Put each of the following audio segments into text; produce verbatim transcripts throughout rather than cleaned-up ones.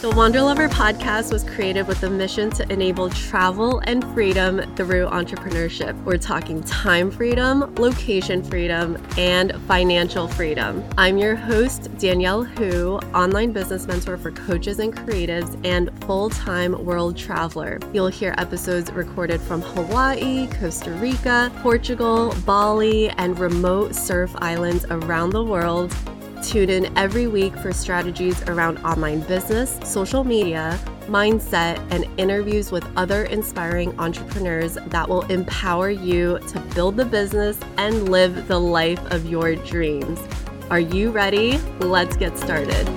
The Wander Lover podcast was created with the mission to enable travel and freedom through entrepreneurship. We're talking time freedom, location freedom, and financial freedom. I'm your host, Danielle Hu, online business mentor for coaches and creatives and full-time world traveler. You'll hear episodes recorded from Hawaii, Costa Rica, Portugal, Bali, and remote surf islands around the world. Tune in every week for strategies around online business, social media, mindset, and interviews with other inspiring entrepreneurs that will empower you to build the business and live the life of your dreams. Are you ready? Let's get started.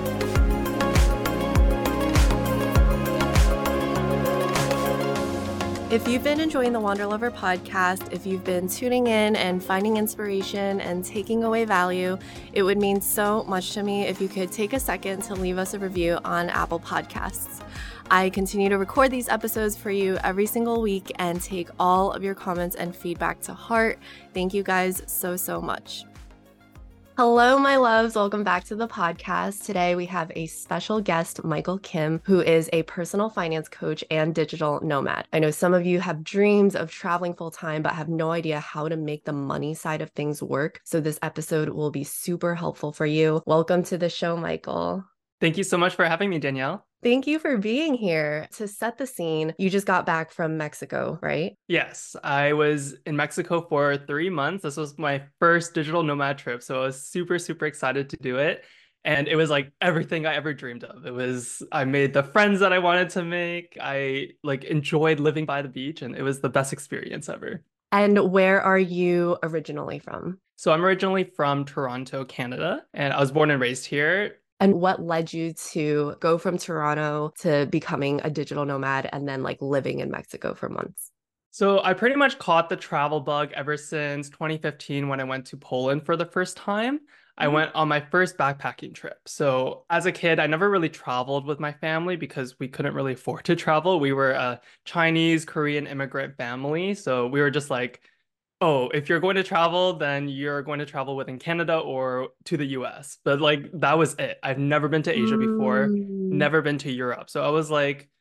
If you've been enjoying the Wander Lover podcast, if you've been tuning in and finding inspiration and taking away value, it would mean so much to me if you could take a second to leave us a review on Apple Podcasts. I continue to record these episodes for you every single week and take all of your comments and feedback to heart. Thank you guys so, so much. Hello, my loves. Welcome back to the podcast. Today, we have a special guest, Michael Kim, who is a personal finance coach and digital nomad. I know some of you have dreams of traveling full time, but have no idea how to make the money side of things work. So this episode will be super helpful for you. Welcome to the show, Michael. Thank you so much for having me, Danielle. Thank you for being here. To set the scene, you just got back from Mexico, right? Yes, I was in Mexico for three months. This was my first digital nomad trip, so I was super, super excited to do it. And it was like everything I ever dreamed of. It was, I made the friends that I wanted to make. I like enjoyed living by the beach, and it was the best experience ever. And where are you originally from? So I'm originally from Toronto, Canada, and I was born and raised here. And what led you to go from Toronto to becoming a digital nomad and then like living in Mexico for months? So I pretty much caught the travel bug ever since twenty fifteen when I went to Poland for the first time. Mm-hmm. I went on my first backpacking trip. So as a kid, I never really traveled with my family because we couldn't really afford to travel. We were a Chinese, Korean immigrant family. So we were just like, oh, if you're going to travel, then you're going to travel within Canada or to the U S. But like, that was it. I've never been to Asia before, Mm. never been to Europe. So I was like,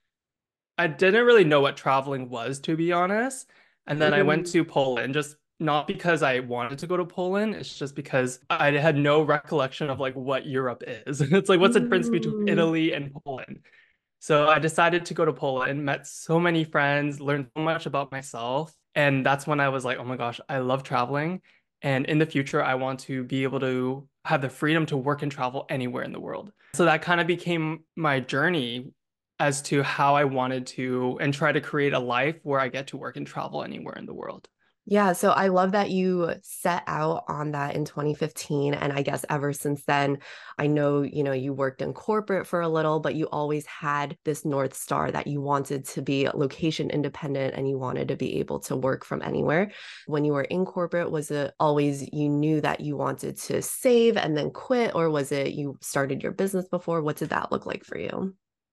I didn't really know what traveling was, to be honest. And then I went Mm. to Poland, just not because I wanted to go to Poland. It's just because I had no recollection of like what Europe is. It's like, what's the difference between Mm. Italy and Poland? So I decided to go to Poland, met so many friends, learned so much about myself. And that's when I was like, oh my gosh, I love traveling. And in the future, I want to be able to have the freedom to work and travel anywhere in the world. So that kind of became my journey as to how I wanted to and try to create a life where I get to work and travel anywhere in the world. Yeah, so I love that you set out on that in twenty fifteen. And I guess ever since then, I know, you know, you worked in corporate for a little, but you always had this North Star that you wanted to be location independent and you wanted to be able to work from anywhere. When you were in corporate, was it always you knew that you wanted to save and then quit, or was it you started your business before? What did that look like for you?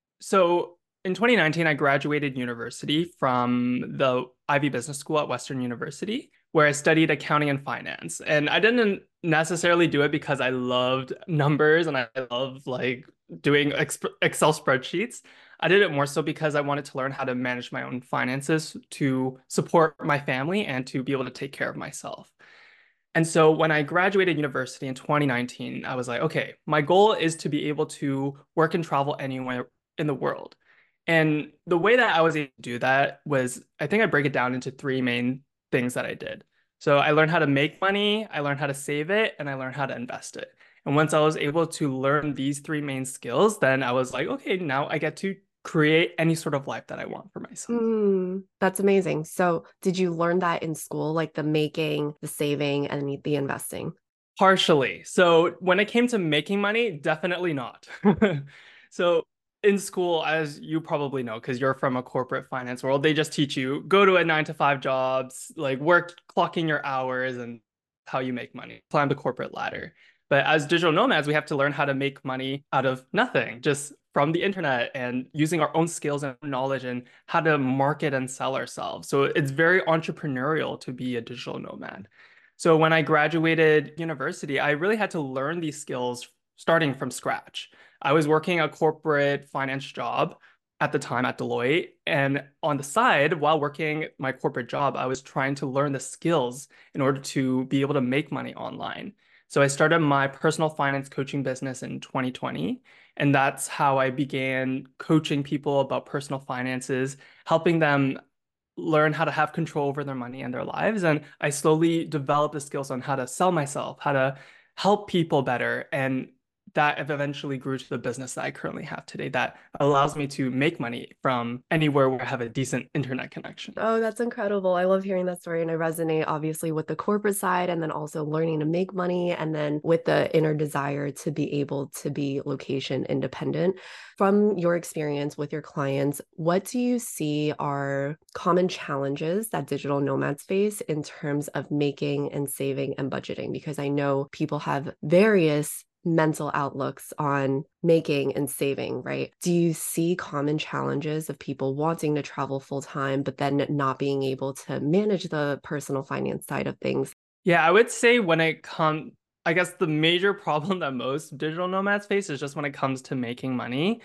So in twenty nineteen, I graduated university from the Ivy Business School at Western University, where I studied accounting and finance. And I didn't necessarily do it because I loved numbers and I love like doing Excel spreadsheets. I did it more so because I wanted to learn how to manage my own finances to support my family and to be able to take care of myself. And so when I graduated university in twenty nineteen, I was like, okay, my goal is to be able to work and travel anywhere in the world. And the way that I was able to do that was, I think I break it down into three main things that I did. So I learned how to make money, I learned how to save it, and I learned how to invest it. And once I was able to learn these three main skills, then I was like, okay, now I get to create any sort of life that I want for myself. Mm, that's amazing. So did you learn that in school, like the making, the saving, and the investing? Partially. So when it came to making money, definitely not. So in school, as you probably know, because you're from a corporate finance world, they just teach you go to a nine to five jobs, like work, clocking your hours and how you make money, climb the corporate ladder. But as digital nomads, we have to learn how to make money out of nothing, just from the internet and using our own skills and knowledge and how to market and sell ourselves. So it's very entrepreneurial to be a digital nomad. So when I graduated university, I really had to learn these skills starting from scratch. I was working a corporate finance job at the time at Deloitte. And on the side, while working my corporate job, I was trying to learn the skills in order to be able to make money online. So I started my personal finance coaching business in twenty twenty. And that's how I began coaching people about personal finances, helping them learn how to have control over their money and their lives. And I slowly developed the skills on how to sell myself, how to help people better. And that eventually grew to the business that I currently have today that allows me to make money from anywhere where I have a decent internet connection. Oh, that's incredible. I love hearing that story. And I resonate obviously with the corporate side and then also learning to make money and then with the inner desire to be able to be location independent. From your experience with your clients, what do you see are common challenges that digital nomads face in terms of making and saving and budgeting? Because I know people have various mental outlooks on making and saving, right? Do you see common challenges of people wanting to travel full time, but then not being able to manage the personal finance side of things? Yeah, I would say when it comes, I guess the major problem that most digital nomads face is just when it comes to making money.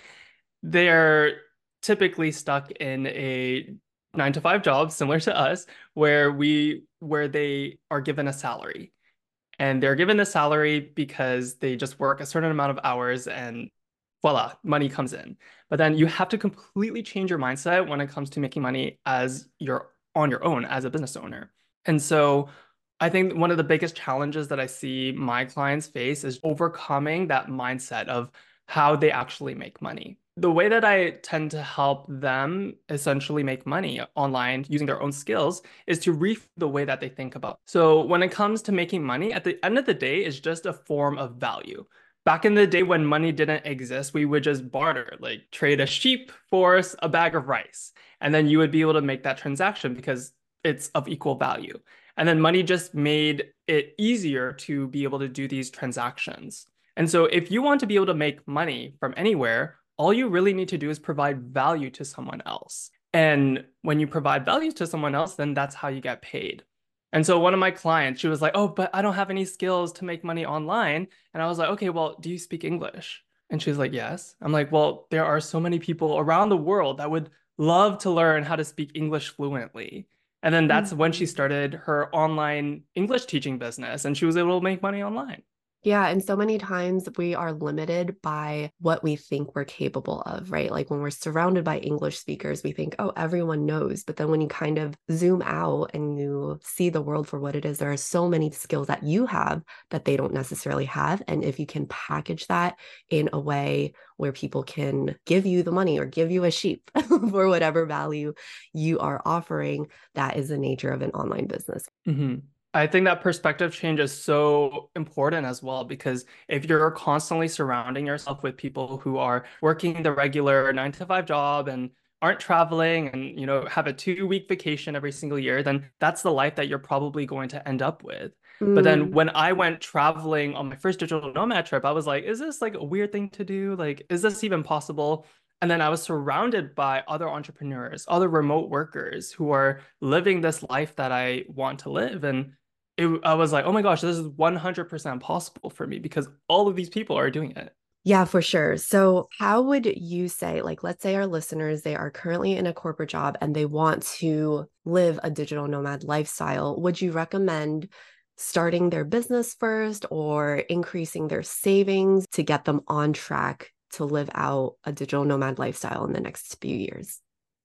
They're typically stuck in a nine to five job similar to us, where we where they are given a salary. And they're given a salary because they just work a certain amount of hours and voila, money comes in. But then you have to completely change your mindset when it comes to making money as you're on your own as a business owner. And so I think one of the biggest challenges that I see my clients face is overcoming that mindset of how they actually make money. The way that I tend to help them essentially make money online using their own skills is to reframe the way that they think about. So when it comes to making money, at the end of the day, it's just a form of value. Back in the day when money didn't exist, we would just barter, like trade a sheep for a bag of rice. And then you would be able to make that transaction because it's of equal value. And then money just made it easier to be able to do these transactions. And so if you want to be able to make money from anywhere, all you really need to do is provide value to someone else. And when you provide value to someone else, then that's how you get paid. And so one of my clients, she was like, oh, but I don't have any skills to make money online. And I was like, okay, well, do you speak English? And she's like, yes. I'm like, well, there are so many people around the world that would love to learn how to speak English fluently. And then that's when she started her online English teaching business and she was able to make money online. Yeah. And so many times we are limited by what we think we're capable of, right? Like when we're surrounded by English speakers, we think, oh, everyone knows. But then when you kind of zoom out and you see the world for what it is, there are so many skills that you have that they don't necessarily have. And if you can package that in a way where people can give you the money or give you a sheep for whatever value you are offering, that is the nature of an online business. Mm-hmm. I think that perspective change is so important as well, because if you're constantly surrounding yourself with people who are working the regular nine to five job and aren't traveling and, you know, have a two week vacation every single year, then that's the life that you're probably going to end up with. Mm. But then when I went traveling on my first digital nomad trip, I was like, is this like a weird thing to do? Like, is this even possible? And then I was surrounded by other entrepreneurs, other remote workers who are living this life that I want to live. And It, I was like, oh my gosh, this is one hundred percent possible for me because all of these people are doing it. Yeah, for sure. So how would you say, like, let's say our listeners, they are currently in a corporate job and they want to live a digital nomad lifestyle. Would you recommend starting their business first or increasing their savings to get them on track to live out a digital nomad lifestyle in the next few years?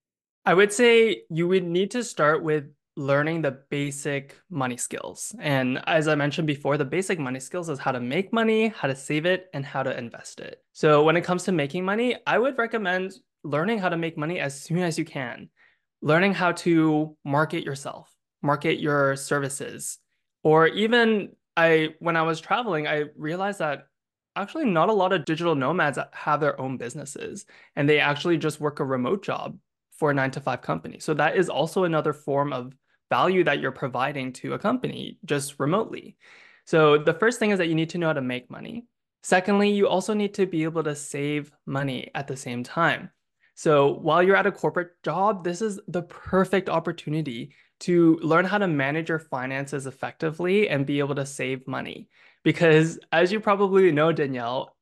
I would say you would need to start with learning the basic money skills. And as I mentioned before, the basic money skills is how to make money, how to save it, and how to invest it. So when it comes to making money, I would recommend learning how to make money as soon as you can. Learning how to market yourself, market your services. Or even I, when I was traveling, I realized that actually not a lot of digital nomads have their own businesses, and they actually just work a remote job for a nine to five company. So that is also another form of value that you're providing to a company just remotely. So the first thing is that you need to know how to make money. Secondly, you also need to be able to save money at the same time. So while you're at a corporate job, this is the perfect opportunity to learn how to manage your finances effectively and be able to save money. Because as you probably know, Danielle,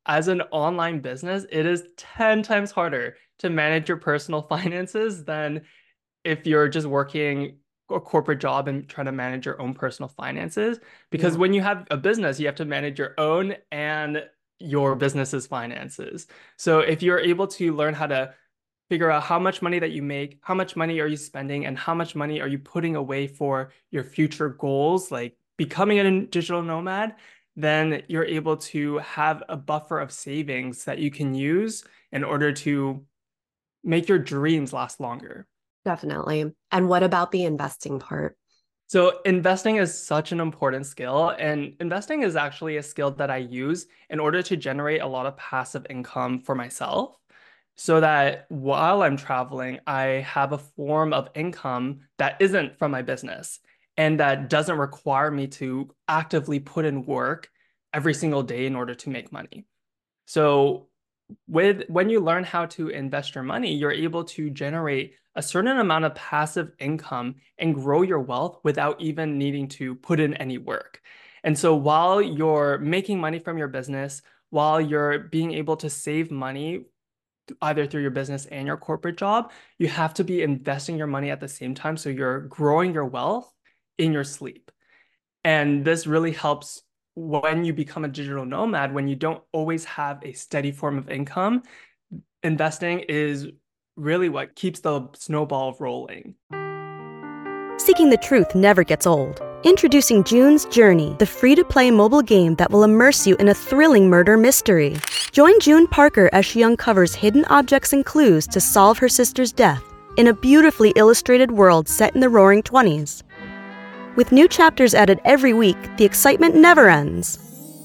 as an online business, it is ten times harder to manage your personal finances than if you're just working a corporate job and trying to manage your own personal finances. Because Yeah, when you have a business, you have to manage your own and your business's finances. So if you're able to learn how to figure out how much money that you make, how much money are you spending, and how much money are you putting away for your future goals, like becoming a digital nomad, then you're able to have a buffer of savings that you can use in order to make your dreams last longer. definitely. And what about the investing part? So investing is such an important skill, and investing is actually a skill that I use in order to generate a lot of passive income for myself, so that while I'm traveling, I have a form of income that isn't from my business and that doesn't require me to actively put in work every single day in order to make money. So with when you learn how to invest your money, you're able to generate a certain amount of passive income and grow your wealth without even needing to put in any work. And so while you're making money from your business, while you're being able to save money either through your business and your corporate job, you have to be investing your money at the same time. So you're growing your wealth in your sleep. And this really helps when you become a digital nomad, when you don't always have a steady form of income. Investing is really what keeps the snowball rolling. Seeking the truth never gets old. Introducing June's Journey, the free-to-play mobile game that will immerse you in a thrilling murder mystery. Join June Parker as she uncovers hidden objects and clues to solve her sister's death in a beautifully illustrated world set in the Roaring Twenties. With new chapters added every week, the excitement never ends.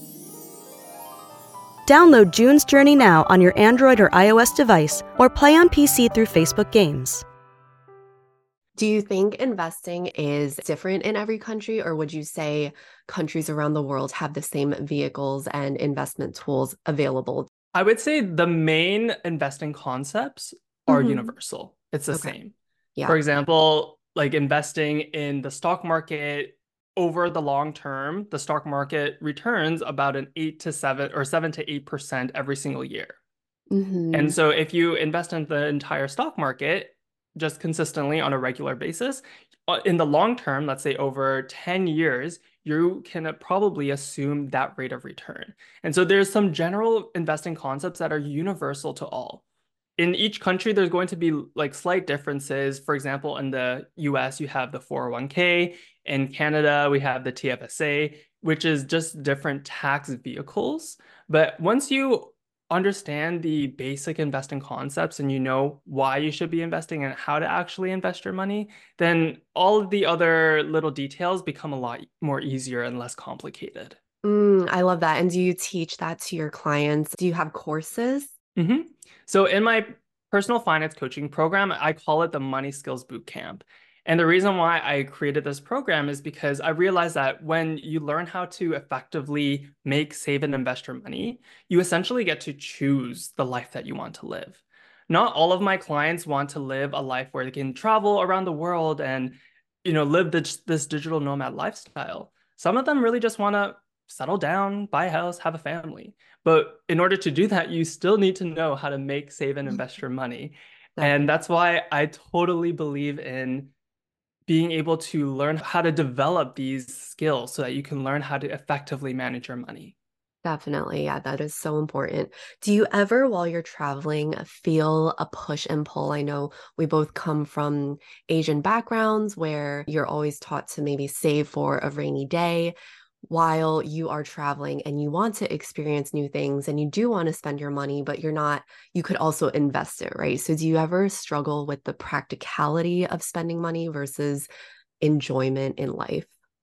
Download June's Journey now on your Android or iOS device, or play on P C through Facebook Games. Do you think investing is different in every country, or would you say countries around the world have the same vehicles and investment tools available? I would say the main investing concepts are Mm-hmm. universal. It's the Okay. same. Yeah. For example, like investing in the stock market over the long term, the stock market returns about an eight to seven or seven to eight percent every single year. Mm-hmm. And so if you invest in the entire stock market just consistently on a regular basis, uh, in the long term, let's say over ten years, you can probably assume that rate of return. And so there's some general investing concepts that are universal to all. In each country, there's going to be like slight differences. For example, in the U S, you have the four oh one k. In Canada, we have the T F S A, which is just different tax vehicles. But once you understand the basic investing concepts and you know why you should be investing and how to actually invest your money, then all of the other little details become a lot more easier and less complicated. Mm, I love that. And do you teach that to your clients? Do you have courses? hmm So in my personal finance coaching program, I call it the Money Skills Bootcamp. And the reason why I created this program is because I realized that when you learn how to effectively make, save, and invest your money, you essentially get to choose the life that you want to live. Not all of my clients want to live a life where they can travel around the world and, you know, live this, this digital nomad lifestyle. Some of them really just want to settle down, buy a house, have a family. But in order to do that, you still need to know how to make, save, and invest your money. And Definitely. that's why I totally believe in being able to learn how to develop these skills so that you can learn how to effectively manage your money. Definitely. Yeah, that is so important. Do you ever, while you're traveling, feel a push and pull? I know we both come from Asian backgrounds where you're always taught to maybe save for a rainy day while you are traveling and you want to experience new things and you do want to spend your money, but you're not, you could also invest it, right? So do you ever struggle with the practicality of spending money versus enjoyment in life?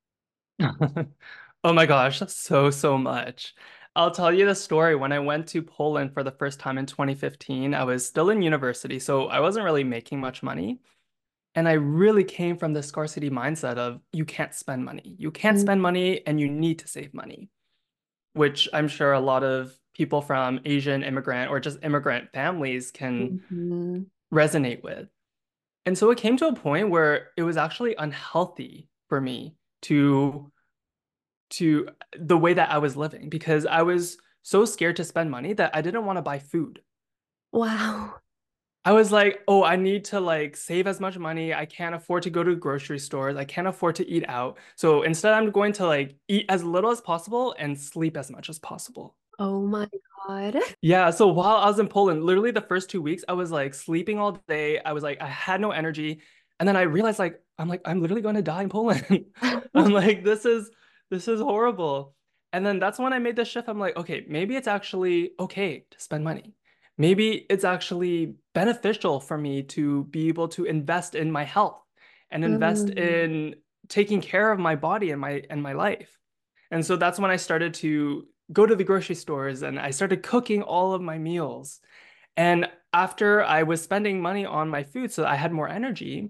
Oh my gosh, so, so much. I'll tell you the story. When I went to Poland for the first time in twenty fifteen, I was still in university, so I wasn't really making much money. And I really came from the scarcity mindset of you can't spend money. You can't spend Mm-hmm. money and you need to save money, which I'm sure a lot of people from Asian immigrant or just immigrant families can resonate with. And so it came to a point where it was actually unhealthy for me to to the way that I was living because I was so scared to spend money that I didn't want to buy food. Wow. I was like, oh, I need to like save as much money. I can't afford to go to grocery stores. I can't afford to eat out. So instead, I'm going to like eat as little as possible and sleep as much as possible. Oh my God. Yeah, so while I was in Poland, literally the first two weeks, I was like sleeping all day. I was like, I had no energy. And then I realized like, I'm like, I'm literally going to die in Poland. I'm like, this is this is horrible. And then that's when I made the shift. I'm like, okay, maybe it's actually okay to spend money. Maybe it's actually beneficial for me to be able to invest in my health and invest Mm. in taking care of my body and my and my life. And so that's when I started to go to the grocery stores and I started cooking all of my meals. And after I was spending money on my food so that I had more energy,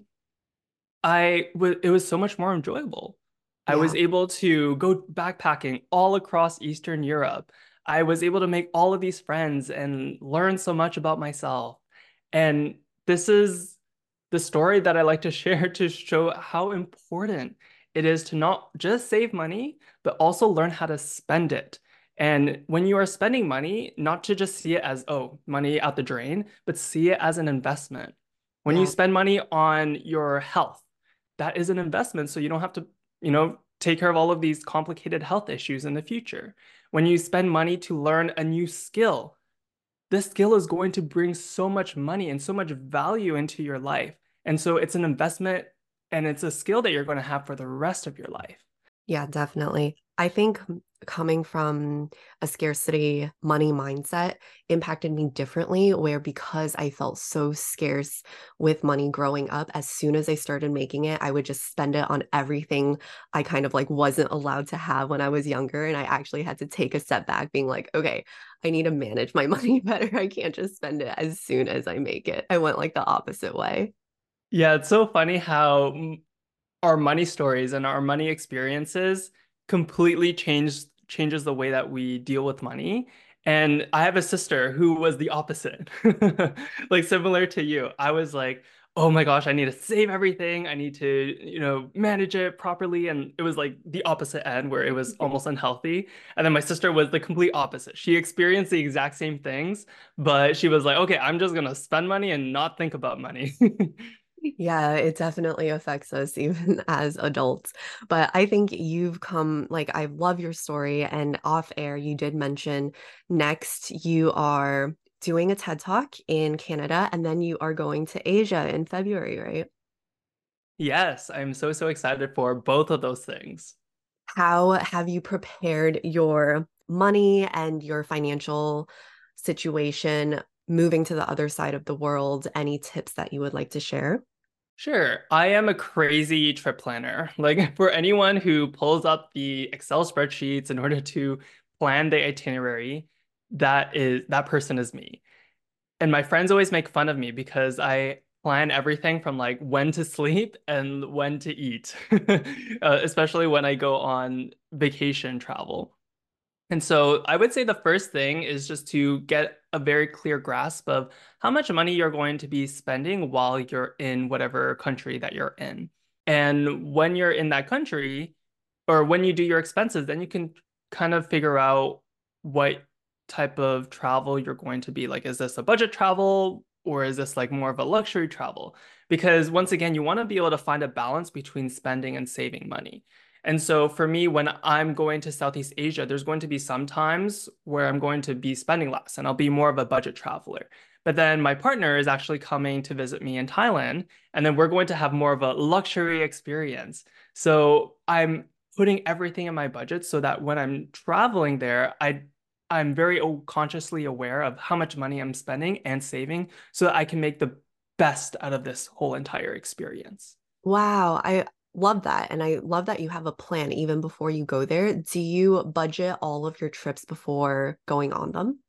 I w it was so much more enjoyable. I was Yeah. able to go backpacking all across Eastern Europe. I was able to make all of these friends and learn so much about myself. And this is the story that I like to share to show how important it is to not just save money, but also learn how to spend it. And when you are spending money, not to just see it as, oh, money out the drain, but see it as an investment. When you Yeah. spend money on your health, that is an investment. So you don't have to, you know, take care of all of these complicated health issues in the future. When you spend money to learn a new skill, this skill is going to bring so much money and so much value into your life. And so it's an investment and it's a skill that you're going to have for the rest of your life. Yeah, definitely. I think coming from a scarcity money mindset impacted me differently, where because I felt so scarce with money growing up, as soon as I started making it, I would just spend it on everything I kind of like wasn't allowed to have when I was younger. And I actually had to take a step back, being like, okay, I need to manage my money better. I can't just spend it as soon as I make it. I went like the opposite way. Yeah, it's so funny how mm, our money stories and our money experiences completely changed changes the way that we deal with money. And I have a sister who was the opposite. Like similar to you. I was like, "Oh my gosh, I need to save everything. I need to, you know, manage it properly." And it was like the opposite end where it was almost unhealthy. And then my sister was the complete opposite. She experienced the exact same things, but she was like, "Okay, I'm just gonna spend money and not think about money." Yeah, it definitely affects us even as adults. But I think you've come, like, I love your story. And off air, you did mention next you are doing a TED Talk in Canada, and then you are going to Asia in February, right? Yes, I'm so, so excited for both of those things. How have you prepared your money and your financial situation moving to the other side of the world? Any tips that you would like to share? Sure, I am a crazy trip planner. Like for anyone who pulls up the Excel spreadsheets in order to plan the itinerary, that is that person is me. And my friends always make fun of me because I plan everything from like when to sleep and when to eat, uh, especially when I go on vacation travel. And so I would say the first thing is just to get a very clear grasp of how much money you're going to be spending while you're in whatever country that you're in. And when you're in that country, or when you do your expenses, then you can kind of figure out what type of travel you're going to be like. Is this a budget travel or is this like more of a luxury travel? Because once again, you want to be able to find a balance between spending and saving money. And so for me, when I'm going to Southeast Asia, there's going to be some times where I'm going to be spending less and I'll be more of a budget traveler. But then my partner is actually coming to visit me in Thailand, and then we're going to have more of a luxury experience. So I'm putting everything in my budget so that when I'm traveling there, I I'm very consciously aware of how much money I'm spending and saving so that I can make the best out of this whole entire experience. Wow, I love that. And I love that you have a plan even before you go there. Do you budget all of your trips before going on them?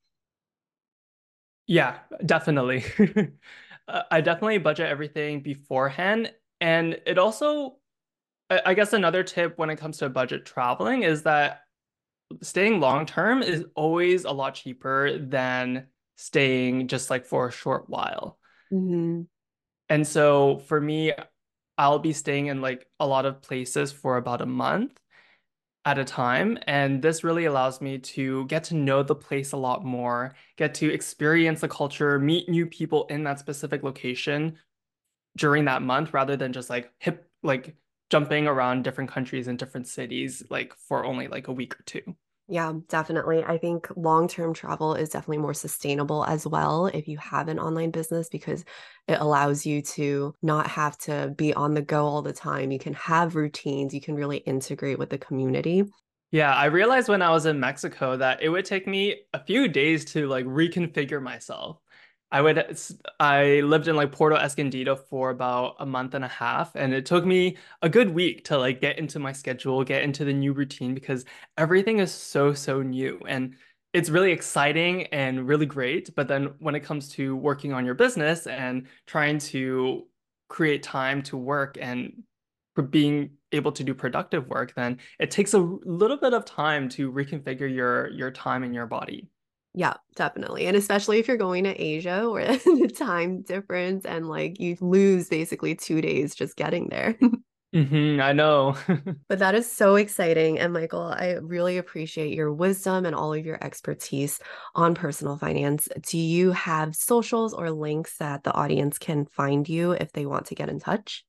Yeah, definitely. Uh, I definitely budget everything beforehand. And it also, I I guess another tip when it comes to budget traveling is that staying long term is always a lot cheaper than staying just like for a short while. Hmm. And so for me, I'll be staying in like a lot of places for about a month. at a time. And this really allows me to get to know the place a lot more, get to experience the culture, meet new people in that specific location during that month rather than just like hip, like jumping around different countries and different cities, like for only like a week or two. Yeah, definitely. I think long-term travel is definitely more sustainable as well if you have an online business because it allows you to not have to be on the go all the time. You can have routines, you can really integrate with the community. Yeah, I realized when I was in Mexico that it would take me a few days to like reconfigure myself. I would I lived in like Puerto Escondido for about a month and a half, and it took me a good week to like get into my schedule, get into the new routine because everything is so, so new and it's really exciting and really great. But then when it comes to working on your business and trying to create time to work and for being able to do productive work, then it takes a little bit of time to reconfigure your your time and your body. Yeah, definitely. And especially if you're going to Asia where the time difference and like you lose basically two days just getting there. Hmm, I know. But that is so exciting. And Michael, I really appreciate your wisdom and all of your expertise on personal finance. Do you have socials or links that the audience can find you if they want to get in touch?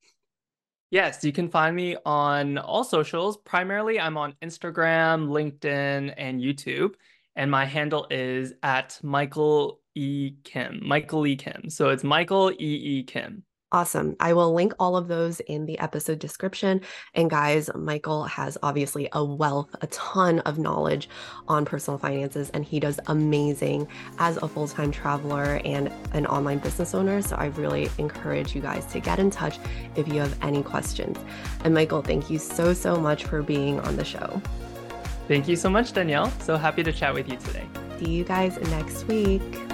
Yes, you can find me on all socials. Primarily, I'm on Instagram, LinkedIn, and YouTube. And my handle is at Michael E. Kim, Michael E. Kim. So it's Michael E. E. Kim. Awesome. I will link all of those in the episode description. And guys, Michael has obviously a wealth, a ton of knowledge on personal finances, and he does amazing as a full-time traveler and an online business owner. So I really encourage you guys to get in touch if you have any questions. And Michael, thank you so, so much for being on the show. Thank you so much, Danielle. So happy to chat with you today. See you guys next week.